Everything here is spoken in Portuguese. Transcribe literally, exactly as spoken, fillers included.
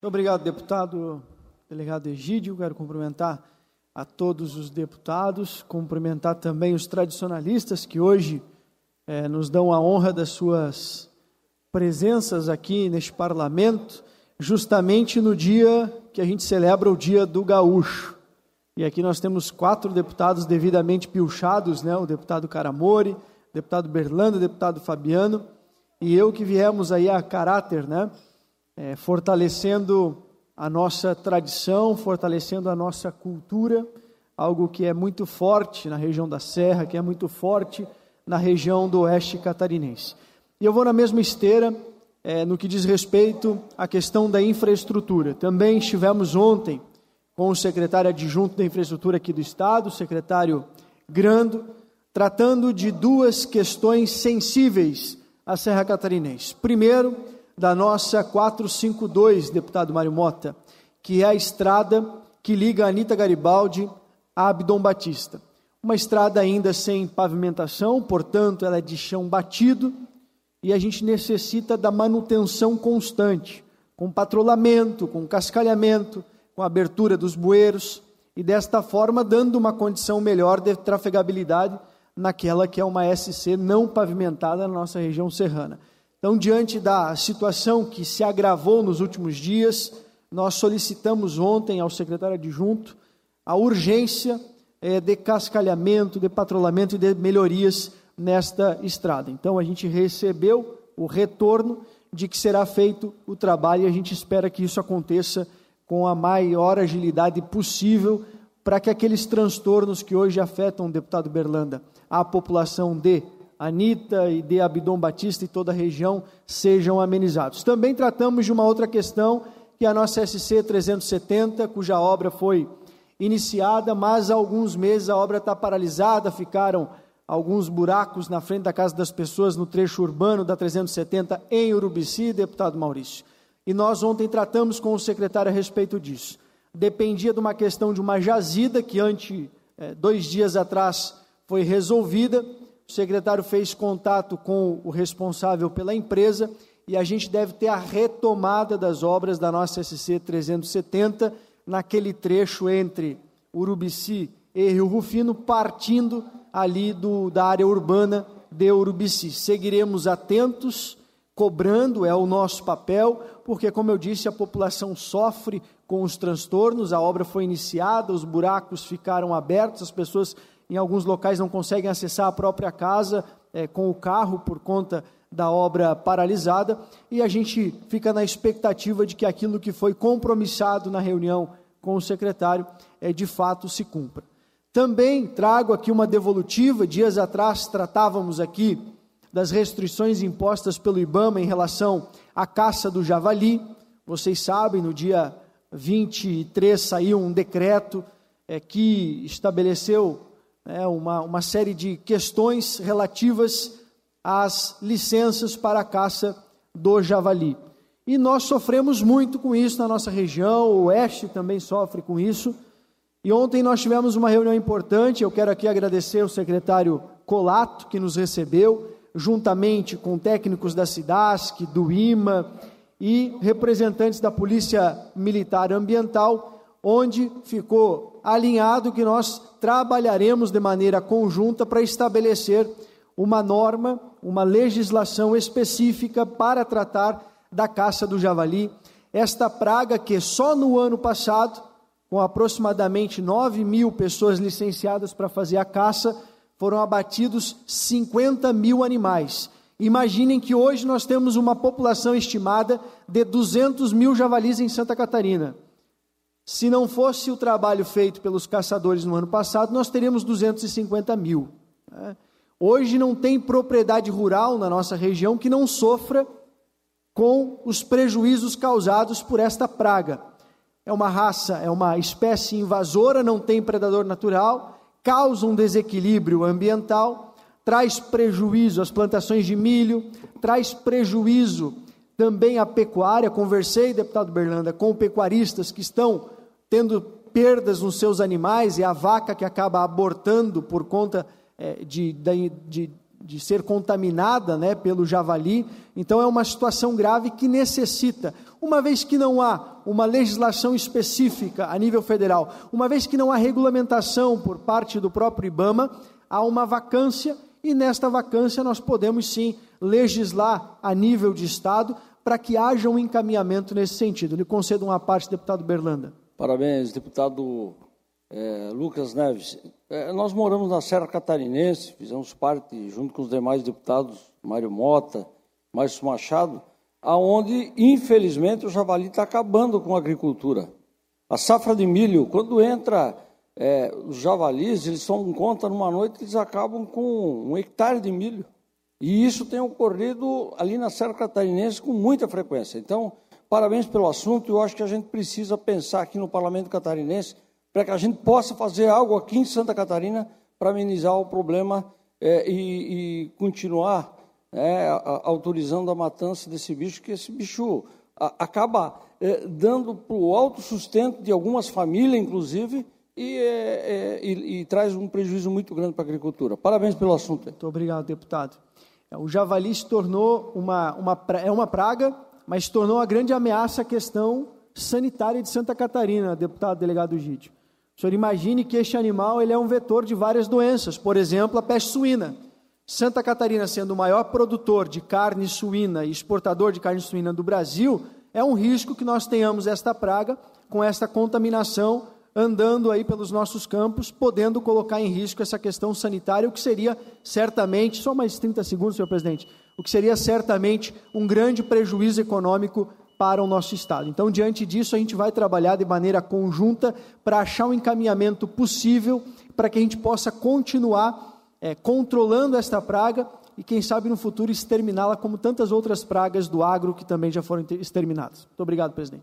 Muito obrigado, deputado, delegado Egídio. Quero cumprimentar a todos os deputados, cumprimentar também os tradicionalistas que hoje eh, nos dão a honra das suas presenças aqui neste parlamento, justamente no dia que a gente celebra o Dia do Gaúcho. E aqui nós temos quatro deputados devidamente pilchados, né? O deputado Caramori, o deputado Berlando, o deputado Fabiano, e eu que viemos aí a caráter, né? É, fortalecendo a nossa tradição, fortalecendo a nossa cultura, algo que é muito forte na região da Serra, que é muito forte na região do Oeste Catarinense. E eu vou na mesma esteira, é, no que diz respeito à questão da infraestrutura. Também estivemos ontem com o secretário adjunto da infraestrutura aqui do Estado, o secretário Grando, tratando de duas questões sensíveis à Serra Catarinense. Primeiro, da nossa quatrocentos e cinquenta e dois, deputado Mário Mota, que é a estrada que liga a Anita Garibaldi a Abdom Batista. Uma estrada ainda sem pavimentação, portanto, ela é de chão batido, e a gente necessita da manutenção constante, com patrulhamento, com cascalhamento, com abertura dos bueiros, e desta forma dando uma condição melhor de trafegabilidade naquela que é uma S C não pavimentada na nossa região serrana. Então, diante da situação que se agravou nos últimos dias, nós solicitamos ontem ao secretário adjunto a urgência eh, de cascalhamento, de patrulhamento e de melhorias nesta estrada. Então, a gente recebeu o retorno de que será feito o trabalho e a gente espera que isso aconteça com a maior agilidade possível para que aqueles transtornos que hoje afetam, deputado Berlanda, a população de Anita e de Abdom Batista e toda a região sejam amenizados. Também tratamos de uma outra questão, que é a nossa S C trezentos e setenta, cuja obra foi iniciada, mas há alguns meses a obra está paralisada, ficaram alguns buracos na frente da casa das pessoas no trecho urbano da trezentos e setenta em Urubici, deputado Maurício. E nós ontem tratamos com o secretário a respeito disso. Dependia de uma questão de uma jazida que ante eh, dois dias atrás foi resolvida. O secretário fez contato com o responsável pela empresa e a gente deve ter a retomada das obras da nossa S C trezentos e setenta naquele trecho entre Urubici e Rio Rufino, partindo ali do, da área urbana de Urubici. Seguiremos atentos, cobrando, é o nosso papel, porque, como eu disse, a população sofre com os transtornos, a obra foi iniciada, os buracos ficaram abertos, as pessoas em alguns locais não conseguem acessar a própria casa é, com o carro por conta da obra paralisada, e a gente fica na expectativa de que aquilo que foi compromissado na reunião com o secretário é, de fato se cumpra. Também trago aqui uma devolutiva. Dias atrás tratávamos aqui das restrições impostas pelo IBAMA em relação à caça do javali. Vocês sabem, no dia vinte e três saiu um decreto é, que estabeleceu É uma, uma série de questões relativas às licenças para a caça do javali. E nós sofremos muito com isso na nossa região, o Oeste também sofre com isso. E ontem nós tivemos uma reunião importante, eu quero aqui agradecer ao secretário Colato, que nos recebeu, juntamente com técnicos da SIDASC, do IMA e representantes da Polícia Militar Ambiental, onde ficou alinhado que nós trabalharemos de maneira conjunta para estabelecer uma norma, uma legislação específica para tratar da caça do javali, esta praga que só no ano passado, com aproximadamente nove mil pessoas licenciadas para fazer a caça, foram abatidos cinquenta mil animais. Imaginem que hoje nós temos uma população estimada de duzentos mil javalis em Santa Catarina. Se não fosse o trabalho feito pelos caçadores no ano passado, nós teríamos duzentos e cinquenta mil. Né? Hoje não tem propriedade rural na nossa região que não sofra com os prejuízos causados por esta praga. É uma raça, é uma espécie invasora, não tem predador natural, causa um desequilíbrio ambiental, traz prejuízo às plantações de milho, traz prejuízo também a pecuária. Conversei, deputado Berlanda, com pecuaristas que estão tendo perdas nos seus animais, e a vaca que acaba abortando por conta é, de, de, de de ser contaminada, né, pelo javali. Então é uma situação grave que necessita, uma vez que não há uma legislação específica a nível federal, uma vez que não há regulamentação por parte do próprio IBAMA, há uma vacância, e nesta vacância nós podemos sim legislar a nível de Estado para que haja um encaminhamento nesse sentido. Lhe concedo uma parte, deputado Berlanda. Parabéns, deputado é, Lucas Neves. É, nós moramos na Serra Catarinense, fizemos parte, junto com os demais deputados, Mário Mota, Márcio Machado, aonde, infelizmente, o javali está acabando com a agricultura. A safra de milho, quando entra é, os javalis, eles tomam conta, numa noite, eles acabam com um hectare de milho. E isso tem ocorrido ali na Serra Catarinense com muita frequência. Então, parabéns pelo assunto. Eu acho que a gente precisa pensar aqui no Parlamento Catarinense para que a gente possa fazer algo aqui em Santa Catarina para amenizar o problema é, e, e continuar é, a, a, autorizando a matança desse bicho, que esse bicho a, acaba é, dando para o autossustento de algumas famílias, inclusive, e, é, é, e, e traz um prejuízo muito grande para a agricultura. Parabéns pelo assunto. Muito obrigado, deputado. O javali se tornou uma, uma, é uma praga, mas se tornou uma grande ameaça à questão sanitária de Santa Catarina, deputado delegado Gídio. O senhor imagine que este animal ele é um vetor de várias doenças, por exemplo, a peste suína. Santa Catarina, sendo o maior produtor de carne suína e exportador de carne suína do Brasil, é um risco que nós tenhamos esta praga com esta contaminação andando aí pelos nossos campos, podendo colocar em risco essa questão sanitária, o que seria certamente, só mais trinta segundos, senhor presidente, o que seria certamente um grande prejuízo econômico para o nosso Estado. Então, diante disso, a gente vai trabalhar de maneira conjunta para achar um encaminhamento possível para que a gente possa continuar é, controlando esta praga e, quem sabe, no futuro, exterminá-la como tantas outras pragas do agro que também já foram exterminadas. Muito obrigado, presidente.